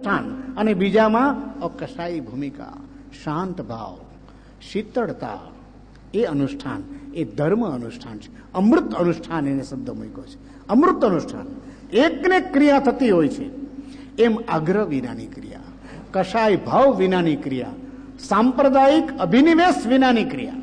અને બીજામાં અકશાયી ભૂમિકા, શાંત ભાવ, શીતળતા, એ અનુષ્ઠાન, એ ધર્મ અનુષ્ઠાન છે. અમૃત અનુષ્ઠાન એને શબ્દ મૂક્યો છે. અમૃત અનુષ્ઠાન એકને ક્રિયા થતી હોય છે, એમ આગ્રહ વિનાની ક્રિયા, કશાય ભાવ વિનાની ક્રિયા, સાંપ્રદાયિક અભિનિવેશ વિનાની ક્રિયા,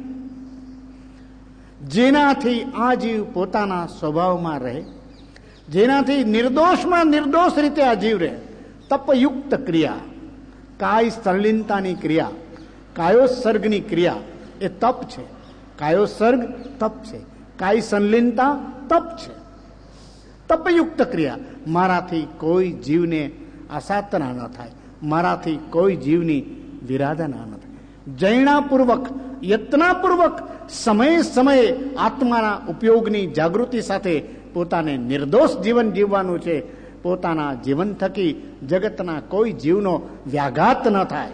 જેનાથી આ જીવ પોતાના સ્વભાવમાં રહે, જેનાથી નિર્દોષમાં નિર્દોષ રીતે આ જીવ રહે. તપયુક્ત ક્રિયા, કાય સંલિનતાની ક્રિયા, કાયોસર્ગની ક્રિયા એ તપ છે. કાયોસર્ગ તપ છે, કાય સંલિનતા તપ છે. તપયુક્ત ક્રિયા, મારાથી કોઈ જીવને આસાતના ન થાય, મારાથી કોઈ જીવની વિરાધના ન થાય. જૈણાપૂર્વક, યત્નાપૂર્વક સમયે સમયે આત્માના ઉપયોગની જાગૃતિ સાથે પોતાને નિર્દોષ જીવન જીવવાનું છે. પોતાના જીવન થકી જગતના કોઈ જીવનો વ્યાઘાત ન થાય.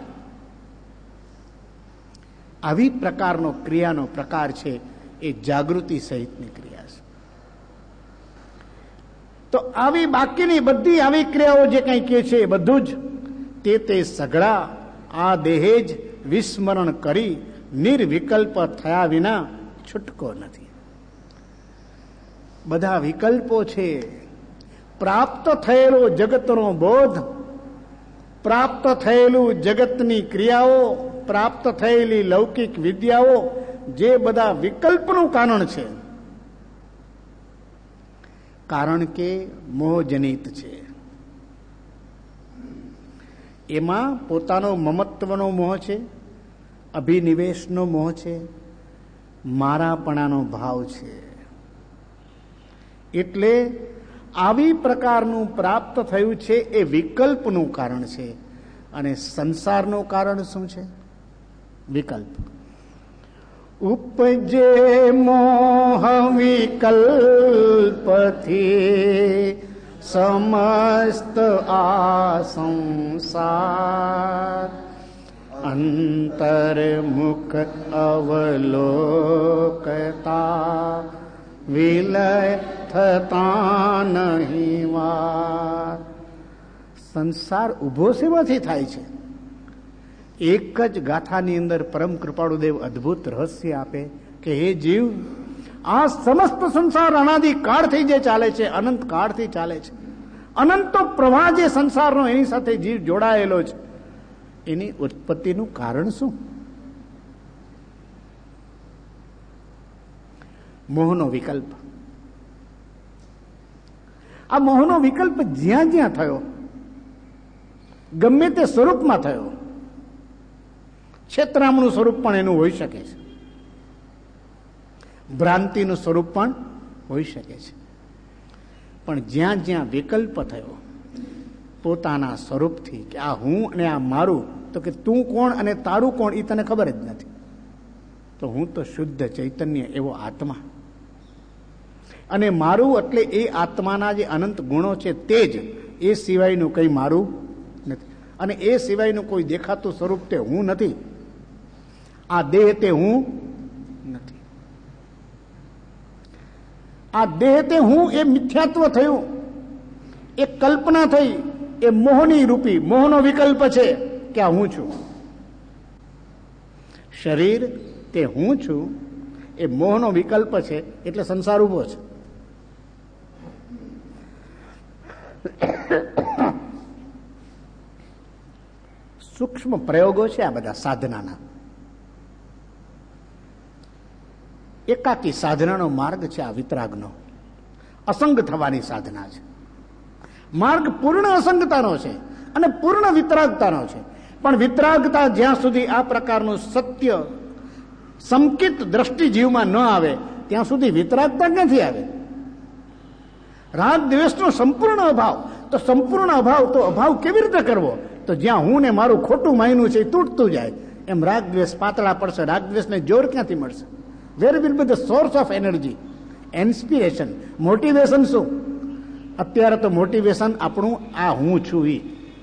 આવી પ્રકારનો ક્રિયાનો પ્રકાર છે એ જાગૃતિ સહિતની ક્રિયા છે. તો આવી બાકીની બધી આવી ક્રિયાઓ જે કંઈ કહે છે એ બધું જ તે સઘળા આ દેહે જ વિસ્મરણ કરી નિર્વિકલ્પ થયા વિના છૂટકો નથી. બધા વિકલ્પો છે. પ્રાપ્ત થયેલો જગતનો બોધ, પ્રાપ્ત થયેલું જગતની ક્રિયાઓ, પ્રાપ્ત થયેલી લૌકિક વિદ્યાઓ, જે બધા વિકલ્પનું કારણ છે. કારણ કે મોહજનિત છે. એમાં પોતાનો મમત્વનો મોહ છે, અભિનિવેશનો મોહ છે, મારાપણાનો ભાવ છે. એટલે આવી પ્રકારનું પ્રાપ્ત થયું છે એ વિકલ્પનું કારણ છે. અને સંસારનું કારણ શું છે? વિકલ્પ. ઉપજે મોહ વિકલ્પથી સમસ્ત આ સંસાર, અંતર્મુખ અવલોકતા વિલય થતા નહીં વાર. સંસાર ઉભો શેમાંથી થાય છે? એક જ ગાથાની અંદર પરમ કૃપાળુદેવ અદ્ભુત રહસ્ય આપે કે હે જીવ, આ સમસ્ત સંસાર અનાદિ કાળથી જે ચાલે છે, અનંત કાળથી ચાલે છે. અનંતો પ્રવાહ જે સંસારનો એની સાથે જીવ જોડાયેલો છે, એની ઉત્પત્તિનું કારણ શું? મોહનો વિકલ્પ. આ મોહનો વિકલ્પ જ્યાં જ્યાં થયો, ગમે તે સ્વરૂપમાં થયો, છેતરામનું સ્વરૂપ પણ એનું હોઈ શકે છે, ભ્રાંતિનું સ્વરૂપ પણ હોઈ શકે છે. પણ જ્યાં જ્યાં વિકલ્પ થયો પોતાના સ્વરૂપથી કે આ હું અને આ મારું, તો કે તું કોણ અને તારું કોણ એ તને ખબર જ નથી. તો હું તો શુદ્ધ ચૈતન્ય એવો આત્મા, અને મારું એટલે એ આત્માના જે અનંત ગુણો છે તે જ, એ સિવાયનું કંઈ મારું નથી. અને એ સિવાયનું કોઈ દેખાતું સ્વરૂપ તે હું નથી. આ દેહ તે હું નથી. આ દેહ તે હું એ મિથ્યાત્વ થયું, એ કલ્પના થઈ, એ મોહની રૂપી, મોહનો વિકલ્પ છે કે આ હું છું. શરીર તે હું છું એ મોહનો વિકલ્પ છે, એટલે સંસાર ઉભો છે. સૂક્ષ્મ પ્રયોગો છે આ બધા સાધનાના. એકાકી સાધનાનો માર્ગ છે આ વિતરાગનો, અસંગ થવાની સાધના છે. માર્ગ પૂર્ણ અસંગતાનો છે અને પૂર્ણ વિતરાગતાનો છે. પણ વિતરાગતા જ્યાં સુધી આ પ્રકારનું સત્ય સંકિત દ્રષ્ટિ જીવમાં ન આવે ત્યાં સુધી વિતરાગતા ક્યાંથી આવે? રાગ દ્વેષનો સંપૂર્ણ અભાવ. તો સંપૂર્ણ અભાવ, તો અભાવ કેવી રીતે કરવો? તો જ્યાં હું ને મારું ખોટું માયનું છે એ તૂટતું જાય, એમ રાગ દ્વેષ પાતળા પડશે. રાગ દ્વેષને જોર ક્યાંથી મળશે? Where will be the source of energy, inspiration, motivation? શું અત્યારે તો મોટિવેશન આપણું આ હું છું એ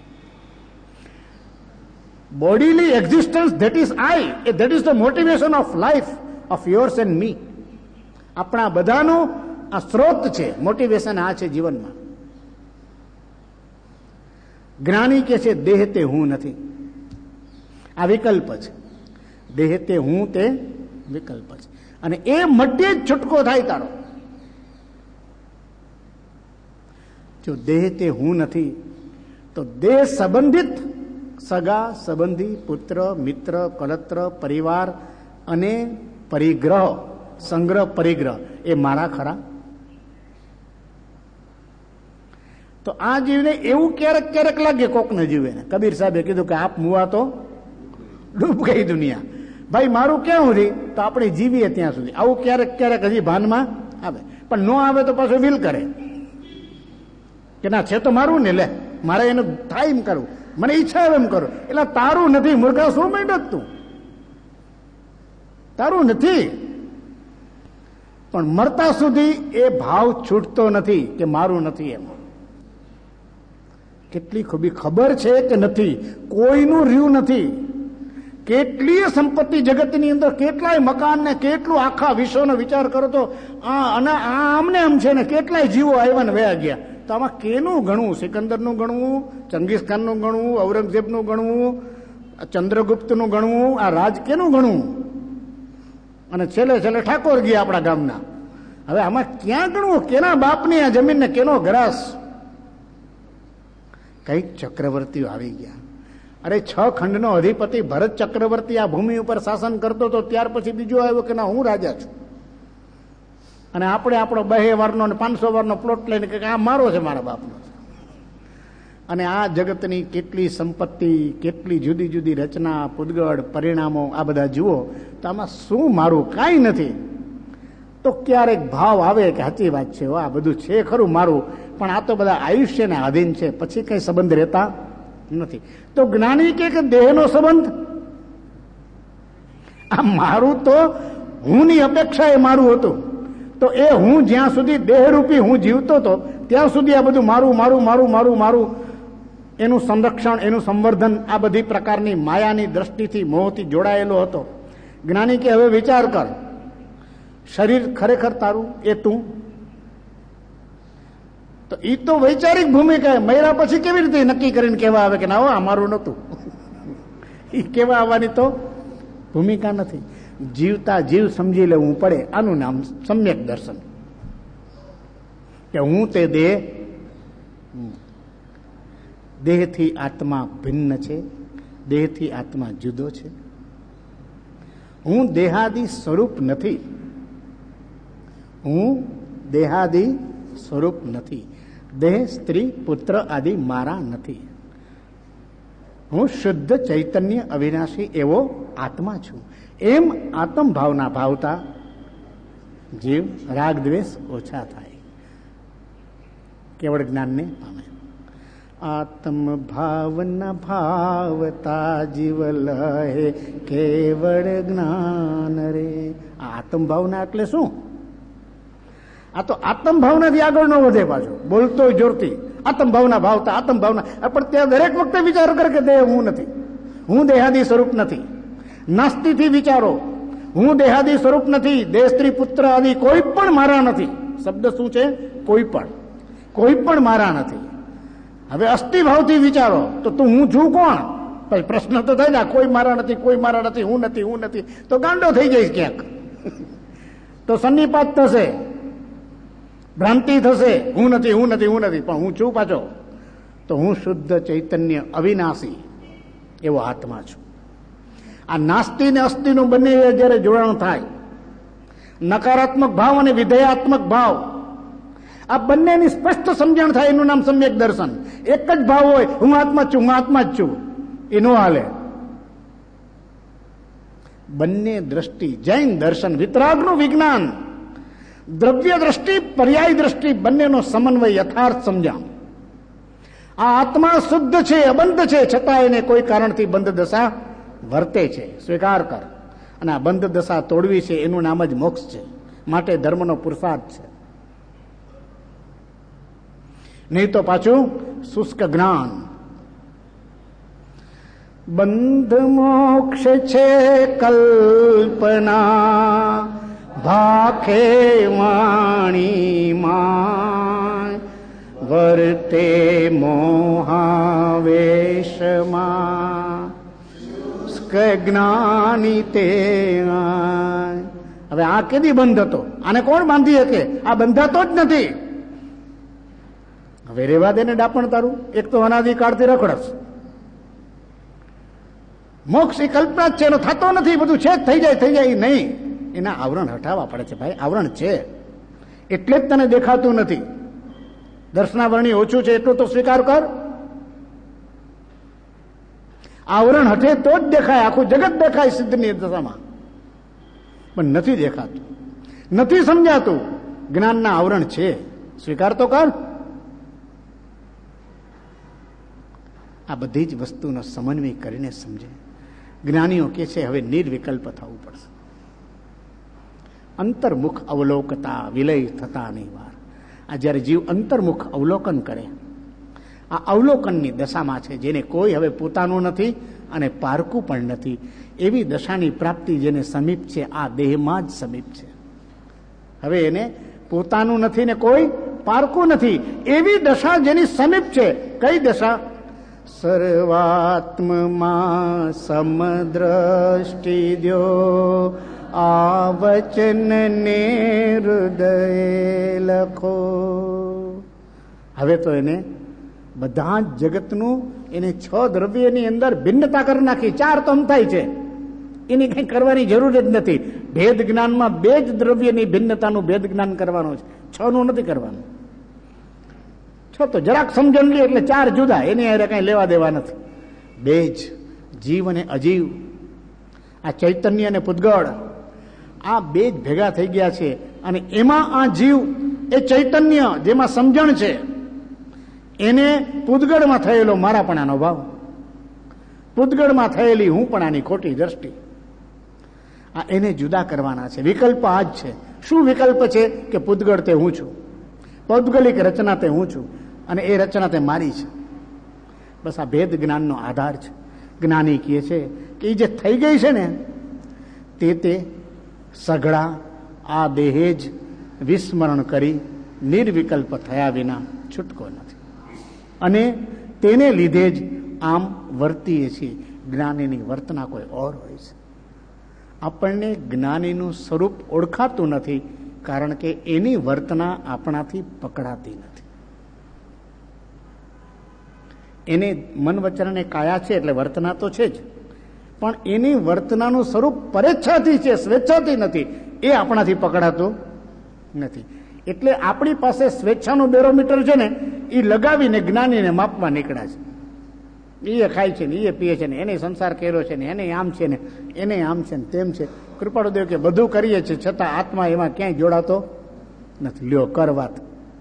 bodily existence, that is I, that is the motivation of life of yours and me. આપણા બધાનો આ સ્ત્રોત છે મોટિવેશન, આ છે જીવનમાં. જ્ઞાની કે છે દેહ તે હું નથી. આ વિકલ્પ છે. દેહ તે હું તે વિકલ્પ છે. અને એ મધ્ય જ છૂટકો થાય તારો. જો દેહ તે હું નથી તો દેહ સંબંધિત સગા સંબંધી પુત્ર મિત્ર કલત્ર પરિવાર અને પરિગ્રહ સંગ્રહ પરિગ્રહ એ મારા ખરા. તો આ જીવને એવું ક્યારેક ક્યારેક લાગે કોકને જીવે. કબીર સાહેબે કીધું કે આપ મુવા તો ડૂબ ગઈ દુનિયા. ભાઈ મારું ક્યાં સુધી? તો આપણે જીવીએ ત્યાં સુધી. આવું ક્યારેક ક્યારેક હજી ભાનમાં આવે, પણ ન આવે તો પાછું વિલ કરે કે ના છે તો મારું ને, લે મારે એનું થાય એમ કરવું, મને ઈચ્છા આવે એમ કરું. એટલે તારું નથી મૂર્ખા, શું માંડ્યો તું? તારું નથી. પણ મરતા સુધી એ ભાવ છૂટતો નથી કે મારું નથી એમ. કેટલી ખૂબી ખબર છે કે નથી, કોઈનું રહ્યું નથી. કેટલીય સંપત્તિ જગતની અંદર, કેટલાય મકાન ને કેટલું આખા વિશ્વનો વિચાર કરો તો અને આમને આમ છે ને કેટલાય જીવો આવ્યા ને વયા ગયા. તો આમાં કેનું ગણવું? સિકંદરનું ગણવું, ચંગીઝખાનનું ગણવું, ઔરંગઝેબનું ગણવું, ચંદ્રગુપ્તનું ગણવું, આ રાજ કેનું ગણવું? અને છેલ્લે છેલ્લે ઠાકોર ગયા આપણા ગામના. હવે આમાં ક્યાં ગણવું? કેના બાપની આ જમીન ને કેનો ગ્રાસ? કઈક ચક્રવર્તીઓ આવી ગયા. અરે 6 ખંડનો અધિપતિ ભરત ચક્રવર્તી આ ભૂમિ ઉપર શાસન કરતો હતો. ત્યાર પછી બીજો આવ્યો કે ના હું રાજા છું. અને આપણે આપણો 2 વારનો અને 500 વારનો પ્લોટ લઈને કે આ મારો છે, મારા બાપનો છે. અને આ જગતની કેટલી સંપત્તિ, કેટલી જુદી જુદી રચના, પૂદગળ, પરિણામો આ બધા જુઓ તો આમાં શું મારું? કાંઈ નથી. તો ક્યારેક ભાવ આવે કે સાચી વાત છે, આ બધું છે ખરું મારું, પણ આ તો બધા આયુષ્યને આધીન છે, પછી કઈ સંબંધ રહેતા નથી. તો જ્ઞાની કે દેહનો સંબંધ, આ મારું તો હુંની અપેક્ષા એ મારું હતું. તો એ હું જ્યાં સુધી દેહરૂપી હું જીવતો હતો ત્યાં સુધી આ બધું મારું મારું મારું મારું મારું એનું સંરક્ષણ, એનું સંવર્ધન આ બધી પ્રકારની માયાની દ્રષ્ટિથી, મોહથી જોડાયેલો હતો. જ્ઞાની કે હવે વિચાર કર, શરીર ખરેખર તારું એ તું? તો એ તો વૈચારિક ભૂમિકા. મર્યા પછી કેવી રીતે નક્કી કરીને કહેવા આવે કે ના આ મારું નહોતું? એ કહેવા આવવાની તો ભૂમિકા નથી. જીવતા જીવ સમજી લેવું પડે. આનું નામ સમ્યક દર્શન, કે હું તે દેહ, દેહથી આત્મા ભિન્ન છે, દેહથી આત્મા જુદો છે. હું દેહાદી સ્વરૂપ નથી, હું દેહાદી સ્વરૂપ નથી. દેહ, સ્ત્રી, પુત્ર આદિ મારા નથી. હું શુદ્ધ ચૈતન્ય અવિનાશી એવો આત્મા છું. એમ આત્મ ભાવના ભાવતા જીવ રાગ દ્વેષ ઓછા થાય, કેવળ જ્ઞાનને પામે. આત્મ ભાવના ભાવતા જીવ લહે કેવળ જ્ઞાન રે. આ આત્મ ભાવના એટલે શું? આ તો આત્મ ભાવનાથી આગળ ન વધે પાછો, બોલતો જોરથી આત્મ ભાવના ભાવતા, આત્મ ભાવના. પણ ત્યાં દરેક વખતે વિચાર કરે કે દેહ હું નથી, હું દેહાદી સ્વરૂપ નથી. નાસ્તિથી વિચારો, હું દેહાદી સ્વરૂપ નથી, દેહ, સ્ત્રી, પુત્ર આદિ કોઈ પણ મારા નથી. શબ્દ શું છે? કોઈ પણ. કોઈ પણ મારા નથી. હવે અસ્થિભાવથી વિચારો તો તું હું છું કોણ? પછી પ્રશ્ન તો થાય ને, કોઈ મારા નથી, કોઈ મારા નથી, હું નથી, હું નથી, તો ગાંડો થઈ જઈશ ક્યાંક. તો સન્નિપાત થશે, ભ્રાંતિ થશે, હું નથી, હું નથી, હું નથી. પણ હું છું પાછો તો હું શુદ્ધ ચૈતન્ય અવિનાશી એવો આત્મા છું. આ નાસ્તિ ને અસ્થિનું બંને જયારે જોડાણ થાય, નકારાત્મક ભાવ અને વિધેયાત્મક ભાવ, આ બંનેની સ્પષ્ટ સમજણ થાય, એનું નામ સમ્યક દર્શન. એક જ ભાવ હોય, હું આત્મા છું, હું આત્મા જ છું, એ નો હાલે. બંને દ્રષ્ટિ, જૈન દર્શન, વિતરાગનું વિજ્ઞાન, દ્રવ્ય દ્રષ્ટિ, પર્યાય દ્રષ્ટિ, બંનેનો સમન્વય યથાર્થ સમજાણ. આ આત્મા શુદ્ધ છે, અબંધ છે, છતાં એને કોઈ કારણથી બંધ દશા વર્તે છે, સ્વીકાર કર. અને આ બંધ દશા તોડવી છે, એનું નામ જ મોક્ષ છે. માટે ધર્મનો પુરુષાર્થ છે. નહીં તો પાછું શુષ્ક જ્ઞાન. બંધ મોક્ષ છે કલ્પના, ભાખે વાણીમાં વર્તે મોહાવેશમાં જ્ઞાની તે. હવે આ કેદી બંધ હતો? આને કોણ બાંધી શકે? આ બંધાતો જ નથી. હવે રેવા દે ને ડાપણ તારું. એક તો અનાદિકાળથી રખડસ. મોક્ષ એ કલ્પના જ છે, એનો થતો નથી. બધું છે થઈ જાય નહીં. એના આવરણ હટાવવા પડે છે ભાઈ. આવરણ છે એટલે જ તને દેખાતું નથી. દર્શનાવરણી ઓછું છે એટલું તો સ્વીકાર કર. આવરણ હટે તો જ દેખાય. આખું જગત દેખાય સિદ્ધની દશામાં, પણ નથી દેખાતું, નથી સમજાતું. જ્ઞાનના આવરણ છે, સ્વીકાર તો કર. આ બધી જ વસ્તુનો સમન્વય કરીને સમજે. જ્ઞાનીઓ કે છે હવે નિર્વિકલ્પ થવું પડશે. અંતર્મુખ અવલોકતા વિલય થતા નહીં વાર. આ જ્યારે જીવ અંતર્મુખ અવલોકન કરે, આ અવલોકનની દશામાં છે, જેને કોઈ હવે પોતાનું નથી અને પારકું પણ નથી. એવી દશાની પ્રાપ્તિ જેને સમીપ છે, આ દેહમાં જ સમીપ છે. હવે એને પોતાનું નથી ને કોઈ પારકું નથી. એવી દશા જેની સમીપ છે. કઈ દશા? સર્વાત્મમાં સમદ્રષ્ટિ દ્યો, આ વચન ને હૃદય લખો. હવે તો એને બધા જ જગતનું એને 6 દ્રવ્યની અંદર ભિન્નતા કરી નાખી. 4 તો થાય છે, એની કઈ કરવાની જરૂર જ નથી. ભેદ જ્ઞાનમાં 2 જ દ્રવ્યની ભિન્નતાનું ભેદ જ્ઞાન કરવાનું છે, 6 નું નથી કરવાનું. 6 તો જરાક સમજણ લે એટલે 4 જુદા, એની હારે કઈ લેવા દેવા નથી. 2 જ જીવ અને અજીવ, આ ચૈતન્ય અને પૂતગળ, આ 2 જ ભેગા થઈ ગયા છે. અને એમાં આ જીવ એ ચૈતન્ય જેમાં સમજણ છે, એને પૂતગળમાં થયેલો મારાપણાનો ભાવ, પૂતગળમાં થયેલી હું પણ આની ખોટી દ્રષ્ટિ, આ એને જુદા કરવાના છે. વિકલ્પ આ જ છે. શું વિકલ્પ છે? કે પૂતગળ તે હું છું, પૌદ્ગલિક રચના તે હું છું, અને એ રચના તે મારી છે. બસ આ ભેદ જ્ઞાનનો આધાર છે. જ્ઞાની કહે છે કે એ જે થઈ ગઈ છે ને તે સઘળા આ દેહે જ વિસ્મરણ કરી નિર્વિકલ્પ થયા વિના છૂટકો નથી. અને તેને લીધે જ આમ વર્તીએ છીએ. જ્ઞાનીની વર્તના કોઈ ઓર હોય છે. આપણને જ્ઞાનીનું સ્વરૂપ ઓળખાતું નથી, કારણ કે એની વર્તના આપણાથી પકડાતી નથી. એને મન વચન અને કાયા છે એટલે વર્તના તો છે જ, પણ એની વર્તનાનું સ્વરૂપ પરેચ્છાથી છે, સ્વેચ્છાથી નથી. એ આપણાથી પકડાતું નથી. એટલે આપણી પાસે સ્વેચ્છાનું બેરોમીટર છે ને, એ લગાવીને જ્ઞાનીને માપવા નીકળ્યા છે. એ ખાય છે ને, એ પીએ છે ને, એને સંસાર કર્યો છે ને, એને આમ છે ને, એને આમ છે ને, તેમ છે. કૃપાળુદેવ કે બધું કરીએ છીએ છતાં આત્મા એમાં ક્યાંય જોડાતો નથી. લ્યો કર વાત.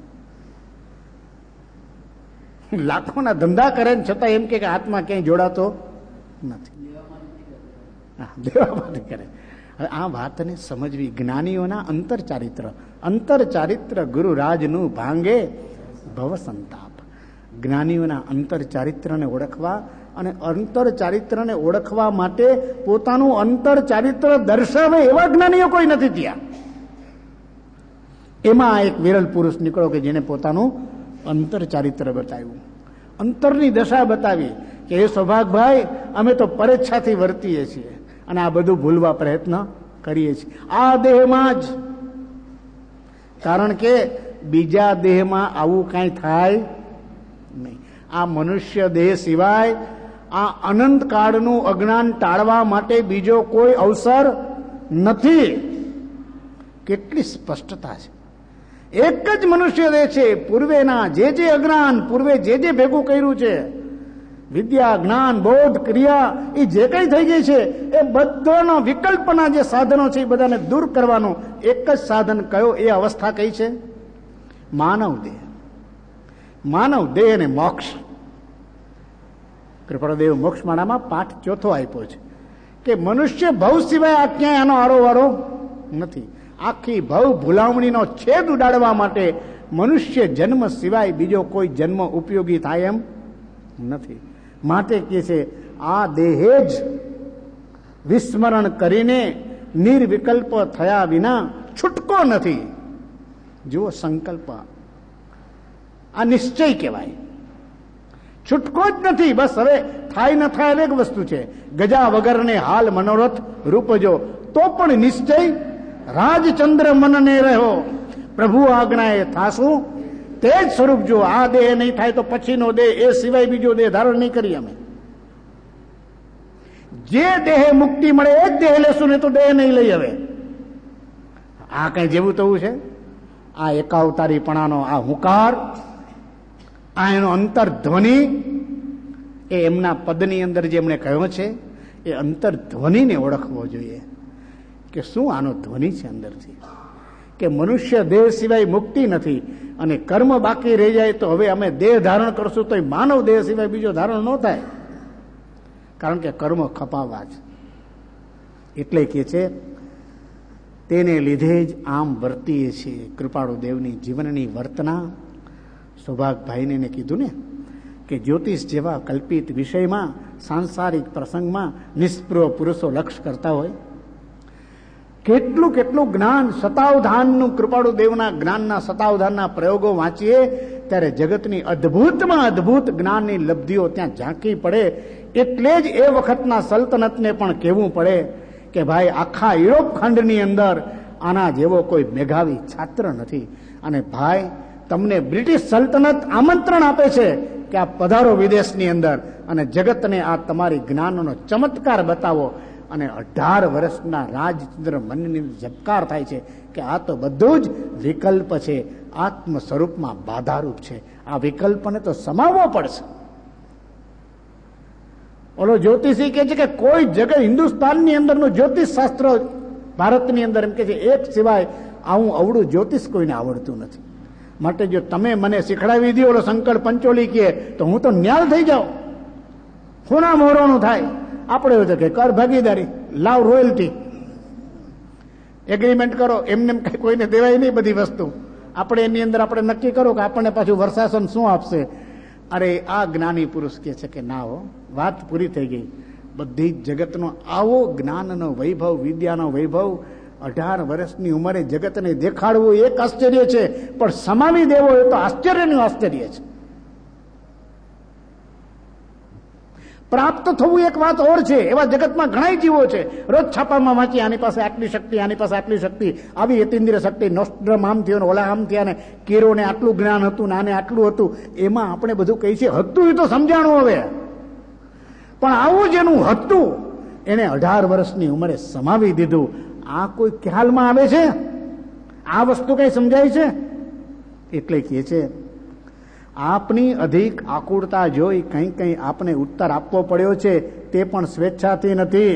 લાખોના ધંધા કરે ને છતાં એમ કે આત્મા ક્યાંય જોડાતો નથી. દેવામાંથી કરે. હવે આ વાતને સમજવી. જ્ઞાનીઓના અંતરચારિત્ર ગુરુરાજનું ભાંગે ભવસંતાપ. જ્ઞાનીઓના અંતરચારિત્રને ઓળખવા, અને અંતરચારિત્રને ઓળખવા માટે પોતાનું અંતરચારિત્ર દર્શાવે એવા જ્ઞાનીઓ કોઈ નથી ત્યાં. એમાં એક વિરલ પુરુષ નીકળો કે જેને પોતાનું અંતરચારિત્ર બતાવ્યું, અંતરની દશા બતાવી કે એ સૌભાગભાઈ અમે તો પરેચ્છાથી વર્તીએ છીએ અને આ બધું ભૂલવા પ્રયત્ન કરીએ છીએ આ દેહમાં જ. કારણ કે બીજા દેહમાં આવું કાંઈ થાય નહીં. આ મનુષ્ય દેહ સિવાય આ અનંત કાળનું અજ્ઞાન ટાળવા માટે બીજો કોઈ અવસર નથી. કેટલી સ્પષ્ટતા છે. એક જ મનુષ્ય દેહ છે. પૂર્વેના જે અજ્ઞાન, પૂર્વે જે ભેગું કર્યું છે, વિદ્યા, જ્ઞાન, બોધ, ક્રિયા, એ જે કઈ થઈ ગઈ છે એ બધાના વિકલ્પના જે સાધનો છે એ બધાને દૂર કરવાનું એક જ સાધન કયો? એ અવસ્થા કઈ છે? માનવ દેહ. માનવ દેહ અને મોક્ષ. કૃપાળુદેવ મોક્ષમાળામાં પાઠ 4 આપ્યો છે કે મનુષ્ય ભવ સિવાય આ ક્યાંય આનો આરોવારો નથી. આખી ભવ ભૂલામણીનો છેદ ઉડાડવા માટે મનુષ્ય જન્મ સિવાય બીજો કોઈ જન્મ ઉપયોગી થાય એમ નથી. માટે કહે છે આ દેહે જ વિસ્મરણ કરીને નિર્વિકલ્પ થયા વિના છૂટકો નથી. જુઓ સંકલ્પ. આ નિશ્ચય કહેવાય. છૂટકો જ નથી. બસ હવે થાય ન થાય અનેક વસ્તુ છે. ગજા વગરને હાલ મનોરથ રૂપજો, તો પણ નિશ્ચય રાજચંદ્ર મનને રહ્યો. પ્રભુ આજ્ઞાએ થાશું તે જ સ્વરૂપ જો. આ દેહ નહીં થાય તો પછીનો દેહ, એ સિવાય બીજો દેહ ધારણ નહીં કરીએ અમે. જે દેહે મુક્તિ મળે એ જ દેહ લેશું, ને તો દેહ નહીં લઈ. હવે આ કઈ જેવું તેવું છે? આ એકાવતારીપણાનો આ હુંકાર, આ એનો અંતરધ્વનિ, એ એમના પદની અંદર જે એમણે કહ્યો છે એ અંતરધ્વનિને ઓળખવો જોઈએ કે શું આનો ધ્વનિ છે અંદરથી, કે મનુષ્ય દેહ સિવાય મુક્તિ નથી અને કર્મ બાકી રહી જાય તો હવે અમે દેહ ધારણ કરશું તો માનવ દેહ સિવાય બીજો ધારણ ન થાય, કારણ કે કર્મ ખપાવવા છે. એટલે કે છે તેને લીધે જ આમ વર્તીએ છીએ. કૃપાળુ દેવની જીવનની વર્તના સૌભાગભાઈને એને કીધું ને કે જ્યોતિષ જેવા કલ્પિત વિષયમાં, સાંસારિક પ્રસંગમાં નિષ્પૃહ પુરુષો લક્ષ્ય કરતા હોય. કેટલું કેટલું જ્ઞાન, શતાવધાનનું, કૃપાળુ દેવના જ્ઞાનના શતાવધાનના પ્રયોગો વાંચીએ ત્યારે જગતની અદ્ભુતમાં અદ્ભુત જ્ઞાનની લબ્ધિઓ ત્યાં ઝાંકી પડે. એટલે જ એ વખતના સલ્તનતને પણ કહેવું પડે કે ભાઈ આખા યુરોપ ખંડની અંદર આના જેવો કોઈ મેઘાવી છાત્ર નથી. અને ભાઈ તમને બ્રિટિશ સલ્તનત આમંત્રણ આપે છે કે આ પધારો વિદેશની અંદર અને જગતને આ તમારી જ્ઞાનનો ચમત્કાર બતાવો. અને 18 વર્ષના રાજચંદ્ર મનની ઝબકાર થાય છે કે આ તો બધું જ વિકલ્પ છે, આત્મ સ્વરૂપમાં બાધારૂપ છે. આ વિકલ્પને તો સમાવવો પડશે. ઓલો જ્યોતિષી કે છે કે કોઈ જગત હિન્દુસ્તાનની અંદરનું જ્યોતિષ શાસ્ત્ર ભારતની અંદર એમ કે છે એક સિવાય આવું અવળું જ્યોતિષ કોઈને આવડતું નથી. માટે જો તમે મને શીખડાવી દો ઓલો શંકર પંચોલી કહે તો હું તો ન્યાલ થઈ જાઉં, ખૂણા મોરોનું થાય. આપણે એવું કે કર ભાગીદારી, લાવ રોયલ્ટી, એગ્રીમેન્ટ કરો. એમને કઈ કોઈને દેવાય નહીં બધી વસ્તુ. આપણે એની અંદર આપણે નક્કી કરો કે આપણને પાછું વર્ષાસન શું આપશે. અરે આ જ્ઞાની પુરુષ કે છે કે ના હો, વાત પૂરી થઈ ગઈ. બધી જગતનો આવો જ્ઞાનનો વૈભવ, વિદ્યાનો વૈભવ 18 વર્ષની ઉંમરે જગતને દેખાડવું એક આશ્ચર્ય છે, પણ સમાવી દેવો એ તો આશ્ચર્યનું આશ્ચર્ય છે. પ્રાપ્ત થવું એક વાત ઓર છે. એવા જગતમાં ઘણા જીવો છે, રોજ છાપામાં વાંચી આની પાસે આટલી શક્તિ, આની પાસે આટલી શક્તિ, આવી અતિન્દ્રિય શક્તિ, નોસ્ટ્રમ આમ થયો ને ઓલા આમ થયા ને કીરોને આટલું જ્ઞાન હતું ને આને આટલું હતું. એમાં આપણે બધું કહી છે હતું એ તો સમજાણું હવે, પણ આવું જેનું હતું એને 18 વર્ષની ઉંમરે સમાવી દીધું. આ કોઈ ખ્યાલમાં આવે છે? આ વસ્તુ કઈ સમજાય છે? એટલે કહે છે આપની અધિક આકુળતા જોઈ કંઈ કંઈ આપને ઉત્તર આપવો પડ્યો છે, તે પણ સ્વેચ્છાથી નથી.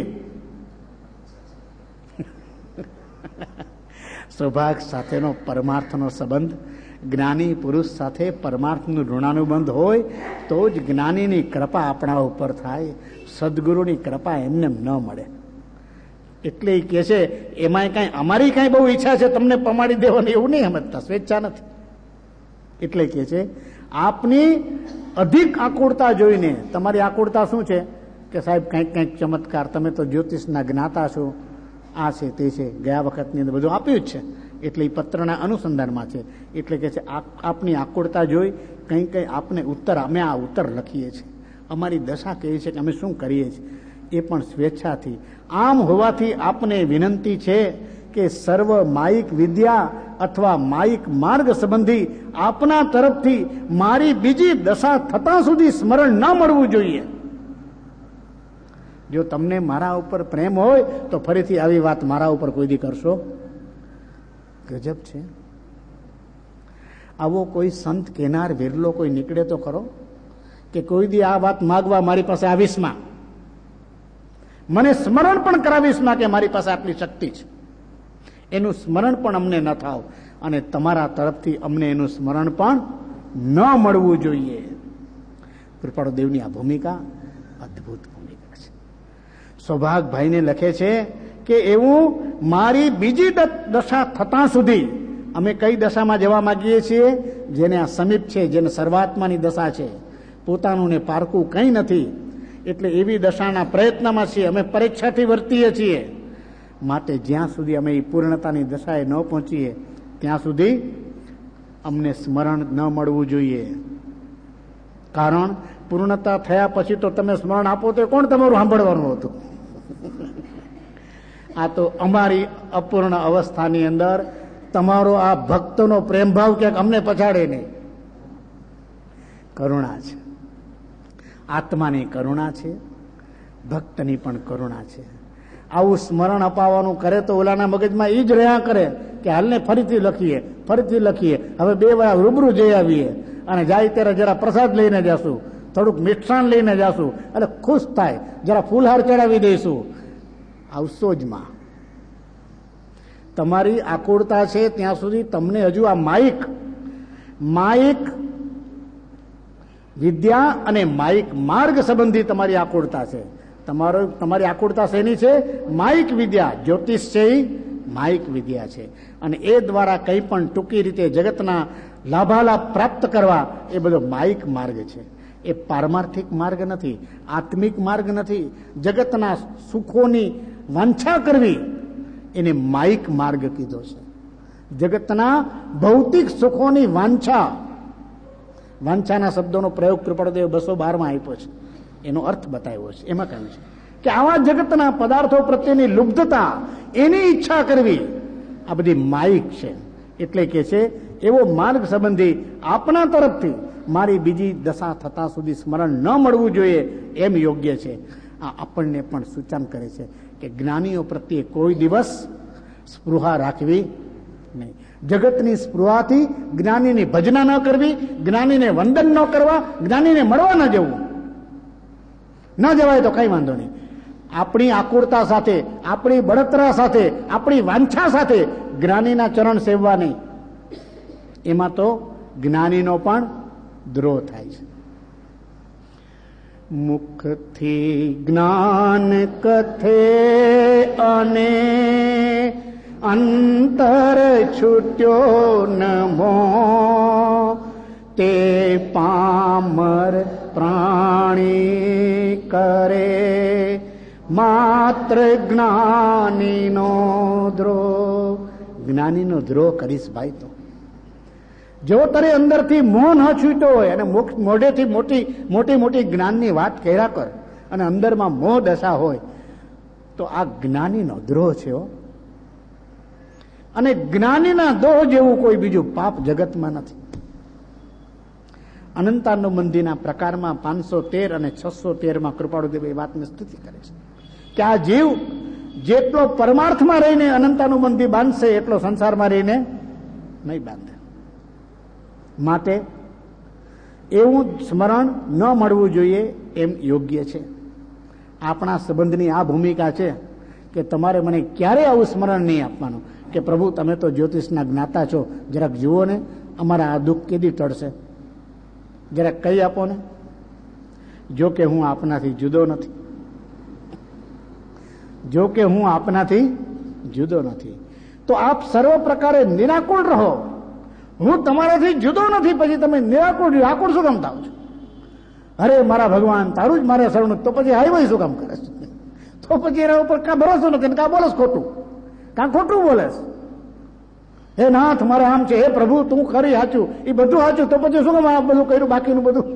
સૌભાગ્ય સાથેનો પરમાર્થનો સંબંધ, જ્ઞાની પુરુષ સાથે પરમાર્થનું ઋણાનુબંધ હોય તો જ જ્ઞાનીની કૃપા આપણા ઉપર થાય. સદગુરુની કૃપા એમને ન મળે. એટલે એ કહે છે એમાં કાંઈ અમારી કાંઈ બહુ ઈચ્છા છે તમને પમાડી દેવાની, એવું નહીં સમજતા, સ્વેચ્છા નથી. એટલે કહે છે આપની અધિક આકુળતા જોઈને, તમારી આકુળતા શું છે કે સાહેબ કંઈક કંઈક ચમત્કાર, તમે તો જ્યોતિષના જ્ઞાતા છો, આ છે તે છે, ગયા વખતની અંદર બધું આપ્યું જ છે. એટલે એ પત્રના અનુસંધાનમાં છે. એટલે કે છે આપની આકુળતા જોઈ કંઈ કંઈ આપને ઉત્તર, અમે આ ઉત્તર લખીએ છીએ. અમારી દશા કહે છે કે અમે શું કરીએ છીએ, એ પણ સ્વેચ્છાથી. આમ હોવાથી આપને વિનંતી છે કે સર્વ માયિક વિદ્યા અથવા માયિક માર્ગ સંબંધી આપના તરફથી મારી બીજી દશા થતા સુધી સ્મરણ ન મળવું જોઈએ. જો તમને મારા ઉપર પ્રેમ હોય તો ફરીથી આવી વાત મારા ઉપર કોઈ દી કરશો. ગજબ છે. આવો કોઈ સંત કેનાર વિરલો કોઈ નીકળે તો ખરો કે કોઈ દી આ વાત માગવા મારી પાસે આવીશમાં, મને સ્મરણ પણ કરાવીશમાં કે મારી પાસે આટલી શક્તિ છે. એનું સ્મરણ પણ અમને ન થાવ અને તમારા તરફથી અમને એનું સ્મરણ પણ ન મળવું જોઈએ. કૃપાળુ દેવની આ ભૂમિકા અદ્ભુત ભૂમિકા છે. સૌભાગભાઈને લખે છે કે એવું મારી બીજી દશા થતા સુધી, અમે કઈ દશામાં જવા માંગીએ છીએ? જેને આ સમીપ છે, જેને સર્વાત્માની દશા છે, પોતાનું ને પારકું કંઈ નથી, એટલે એવી દશાના પ્રયત્નમાં છીએ. અમે પરીક્ષાથી વર્તીએ છીએ. માટે જ્યાં સુધી અમે એ પૂર્ણતાની દશાએ ન પહોંચીએ ત્યાં સુધી અમને સ્મરણ ન મળવું જોઈએ. કારણ પૂર્ણતા થયા પછી તો તમે સ્મરણ આપો તો કોણ તમારું સાંભળવાનું હતું? આ તો અમારી અપૂર્ણ અવસ્થાની અંદર તમારો આ ભક્તનો પ્રેમભાવ ક્યાંક અમને પછાડે નહીં. કરુણા છે, આત્માની કરુણા છે, ભક્તની પણ કરુણા છે. આવું સ્મરણ અપાવવાનું કરે તો ઓલાના મગજમાં એ જ રહ્યા કરે કે હાલને ફરીથી લખીએ, હવે 2 વાર રૂબરૂ જઈ આવીએ, અને જાય ત્યારે જરા પ્રસાદ લઈને જાશું, થોડુંક મિષ્ટાન લઈને જાશું, એટલે ખુશ થાય, જરા ફૂલહાર ચડાવી દઈશું. આવશો જ માં. તમારી આકુળતા છે ત્યાં સુધી તમને હજુ આ માયિક વિદ્યા અને માયિક માર્ગ સંબંધી તમારી આકુળતા છે. તમારી આકુળતા શેની છે? માયિક વિદ્યા. જ્યોતિષ છે એ માયિક વિદ્યા છે, અને એ દ્વારા કંઈ પણ ટૂંકી રીતે જગતના લાભાલાભ પ્રાપ્ત કરવા એ બધો માયિક માર્ગ છે. એ પારમાર્થિક માર્ગ નથી, આત્મિક માર્ગ નથી. જગતના સુખોની વાંછા કરવી એને માયિક માર્ગ કીધો છે. જગતના ભૌતિક સુખોની વાંછાના શબ્દોનો પ્રયોગ કૃપાળુદેવ 212 આપ્યો છે, એનો અર્થ બતાવ્યો છે. એમાં કહ્યું છે કે આવા જગતના પદાર્થો પ્રત્યેની લુબ્ધતા, એની ઈચ્છા કરવી, આ બધી માયિક છે. એટલે કે છે એવો માર્ગ સંબંધી આપણા તરફથી મારી બીજી દશા થતા સુધી સ્મરણ ન મળવું જોઈએ એમ યોગ્ય છે. આ આપણને પણ સૂચન કરે છે કે જ્ઞાનીઓ પ્રત્યે કોઈ દિવસ સ્પૃહા રાખવી નહીં. જગતની સ્પૃહાથી જ્ઞાનીની ભજના ન કરવી, જ્ઞાનીને વંદન ન કરવા, જ્ઞાનીને મળવા ન જવું. ન જવાય તો કઈ વાંધો નહીં. આપણી આકુળતા સાથે, આપણી બળતરા સાથે, આપણી વાંછા સાથે જ્ઞાનીના ચરણ સેવવા નહીં. એમાં તો જ્ઞાનીનો પણ દ્રોહ થાય છે. મુખથી જ્ઞાન કથે અને અંતર છૂટ્યો નમો, તે પામર પ્રાણી કરે માત્ર જ્ઞાનીનો દ્રોહ. જ્ઞાનીનો દ્રોહ કરીશ ભાઈ તો. જો તારે અંદરથી મોહ ન છૂટ્યો હોય અને મોઢેથી મોટી જ્ઞાનની વાત કર્યા કર અને અંદરમાં મોહ દશા હોય તો આ જ્ઞાનીનો દ્રોહ છે. અને જ્ઞાનીના દ્રોહ જેવું કોઈ બીજું પાપ જગતમાં નથી. અનંતાનુબંધીના પ્રકારમાં 513 અને 613 કૃપાળુદેવ એ વાતની સ્તુતિ કરે છે કે આ જીવ જેટલો પરમાર્થમાં રહીને અનંતાનુબંધી બાંધશે એટલો સંસારમાં રહીને નહીં બાંધે. માટે એવું સ્મરણ ન મળવું જોઈએ એમ યોગ્ય છે. આપણા સંબંધની આ ભૂમિકા છે કે તમારે મને ક્યારેય આવું સ્મરણ નહીં આપવાનું કે પ્રભુ તમે તો જ્યોતિષના જ્ઞાતા છો, જરાક જુઓ ને અમારા આ દુઃખ કેદી ટળશે, જરાક કહી આપો ને. જો કે હું આપનાથી જુદો નથી, તો આપ સર્વ પ્રકારે નિરાકુળ રહો. હું તમારાથી જુદો નથી, પછી તમે નિરાકુળ શું કામ થાવ છો? અરે મારા ભગવાન તારું જ મારે શરણું, તો પછી હાઈવાઈ શું કામ કરે છે? તો પછી એના ઉપર કાં ભરોસો નથી, કાં બોલસ ખોટું, કાં ખોટું બોલેસ. હે નાથ મારે આમ છે, હે પ્રભુ તું ખરી સાચું, એ બધું સાચું, તો પછી શું કામ આ બધું કર્યું બાકીનું બધું?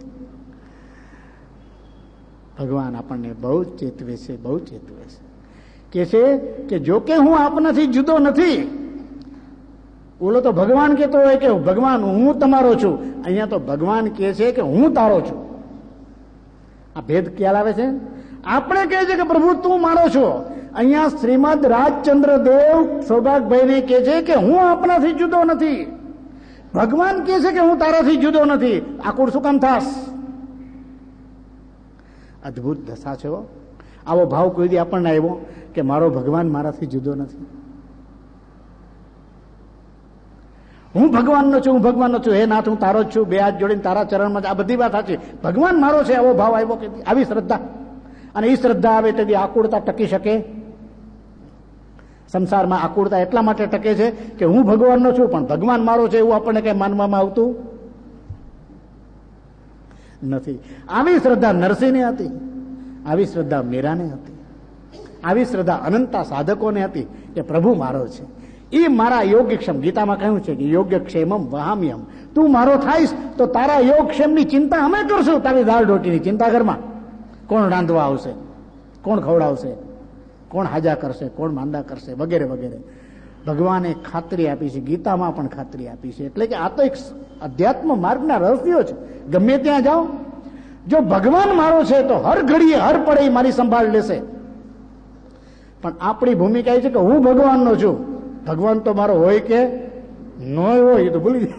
ભગવાન આપણને બહુ જ ચેતવે છે, કે છે કે જો કે હું આપનાથી જુદો નથી. ઓલો તો ભગવાન કહેતો હોય કે ભગવાન હું તમારો છું, અહીંયા તો ભગવાન કહે છે કે હું તારો છું. આ ભેદ ખ્યાલ આવે છે? આપણે કહે છે કે પ્રભુ તું મારો છો, અહીંયા શ્રીમદ રાજચંદ્ર દેવ સૌભાગભાઈને કહે છે કે હું આપનાથી જુદો નથી. ભગવાન કહે છે કે હું તારાથી જુદો નથી. આકુળ શું કામ થાસ? અદભુત દશા છે. આવો ભાવ કોઈ દી આપણને આવ્યો કે મારો ભગવાન મારાથી જુદો નથી? હું ભગવાનનો છું, હે નાથ હું તારો જ છું, 2 હાથ જોડીને તારા ચરણમાં. આ બધી વાત સાચી, ભગવાન મારો છે, આવો ભાવ આવ્યો કે આવી શ્રદ્ધા. અને એ શ્રદ્ધા આવે તેથી આકુળતા ટકી શકે. સંસારમાં આકુળતા એટલા માટે ટકે છે કે હું ભગવાનનો છું પણ ભગવાન મારો છે એવું આપણને કઈ માનવામાં આવતું નથી. આવી શ્રદ્ધા નરસિંહને હતી, આવી શ્રદ્ધા મીરાને હતી, આવી શ્રદ્ધા અનંતા સાધકોને હતી કે પ્રભુ મારો છે. એ મારા યોગ્યક્ષેમ, ગીતામાં કહ્યું છે કે યોગ્યક્ષેમમ વહામ્યમ, તું મારો થાઈશ તો તારા યોગક્ષેમની ચિંતા અમે કરશું. તારી દાળ રોટીની ચિંતા ઘરમાં કોણ રાંધવા આવશે, કોણ ખવડાવશે, કોણ હાજા કરશે, કોણ માંદા કરશે, વગેરે વગેરે. ભગવાને ખાતરી આપી છે, ગીતામાં પણ ખાતરી આપી છે. એટલે કે આ તો એક અધ્યાત્મ માર્ગના રહસ્યો છે. ગમે ત્યાં જાઓ, જો ભગવાન મારો છે તો હર ઘડીએ હર પડે મારી સંભાળ લેશે. પણ આપણી ભૂમિકા એ છે કે હું ભગવાનનો છું. ભગવાન તો મારો હોય કે ન હોય એ તો ભૂલી જાય.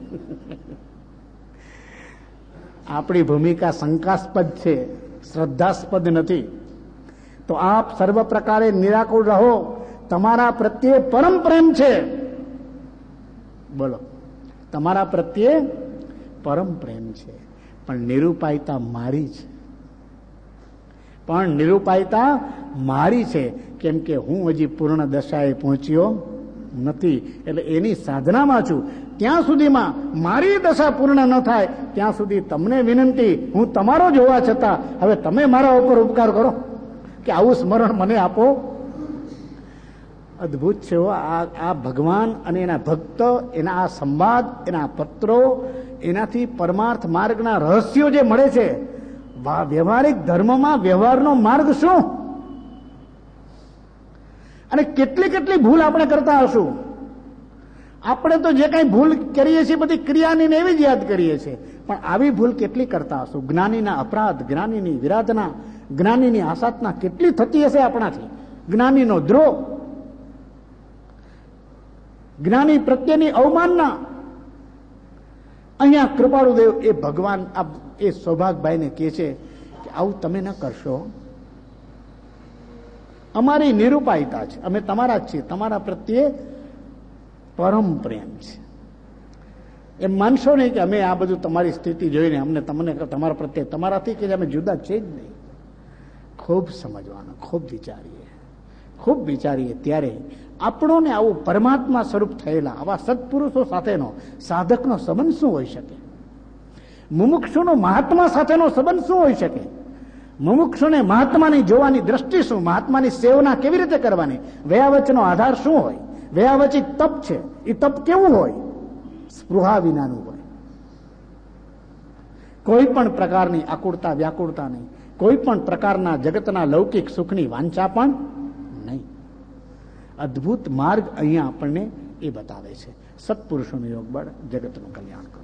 આપણી ભૂમિકા શંકાસ્પદ છે, શ્રદ્ધાસ્પદ નથી. તો આપ સર્વ પ્રકારે નિરાકુળ રહો. તમારા પ્રત્યે પરમ પ્રેમ છે. બોલો, તમારા પ્રત્યે પરમ પ્રેમ છે, પણ નિરૂપાયતા મારી છે. પણ નિરૂપાયતા મારી છે, કેમ કે હું હજી પૂર્ણ દશાએ પહોંચ્યો નથી. એટલે એની સાધનામાં છું. ત્યાં સુધીમાં મારી દશા પૂર્ણ ન થાય ત્યાં સુધી તમને વિનંતી, હું તમારો જ હોવા છતાં હવે તમે મારા ઉપર ઉપકાર કરો કે આવું સ્મરણ મને આપો. અદભુત છે આ ભગવાન અને એના ભક્ત, એના આ સંવાદ, એના પત્રો, એનાથી પરમાર્થ માર્ગના રહસ્યો જે મળે છે. વ્યવહારિક ધર્મમાં વ્યવહારનો માર્ગ શું, અને કેટલી કેટલી ભૂલ આપણે કરતા હશું. આપણે તો જે કઈ ભૂલ કરીએ છીએ બધી ક્રિયાની ને એવી જ યાદ કરીએ છીએ, પણ આવી ભૂલ કેટલી કરતા હશું. જ્ઞાનીના અપરાધ, જ્ઞાનીની વિરાધના, જ્ઞાનીની આસાધના કેટલી થતી હશે આપણાથી. જ્ઞાનીનો દ્રોહ, જ્ઞાની પ્રત્યેની અવમાનના. અહીંયા કૃપાળુદેવ એ ભગવાન એ સૌભાગભાઈને કહે છે કે આવું તમે ન કરશો. અમારી નિરૂપાયતા છે, અમે તમારા જ છીએ, તમારા પ્રત્યે પરમ પ્રેમ છે. એમ માનશો નહીં કે અમે આ બધું તમારી સ્થિતિ જોઈને અમને તમને તમારા પ્રત્યે તમારાથી કે અમે જુદા છે જ નહીં. ખૂબ સમજવાનું, ખૂબ વિચારીએ ત્યારે આપણોને આવું પરમાત્મા સ્વરૂપ થયેલા આવા સત્પુરુષો સાથેનો સાધકનો સંબંધ શું હોઈ શકે? મુમુક્ષુનો મહાત્મા સાથેનો સંબંધ શું હોઈ શકે? મુમુક્ષુને મહાત્માની જોવાની દ્રષ્ટિ શું? મહાત્માની સેવના કેવી રીતે કરવાની? વયાવચનો આધાર શું હોય? વયાવચી તપ છે, એ તપ કેવું હોય? સ્પૃહા વિનાનું હોય. કોઈ પણ પ્રકારની આકુળતા વ્યાકુળતા નહીં, કોઈ પણ પ્રકારના જગતના લૌકિક સુખની વાંચા પણ નહીં. અદ્ભુત માર્ગ અહીંયા આપણને એ બતાવે છે. સત્પુરુષોનું યોગ બળ જગતનું કલ્યાણ કરો.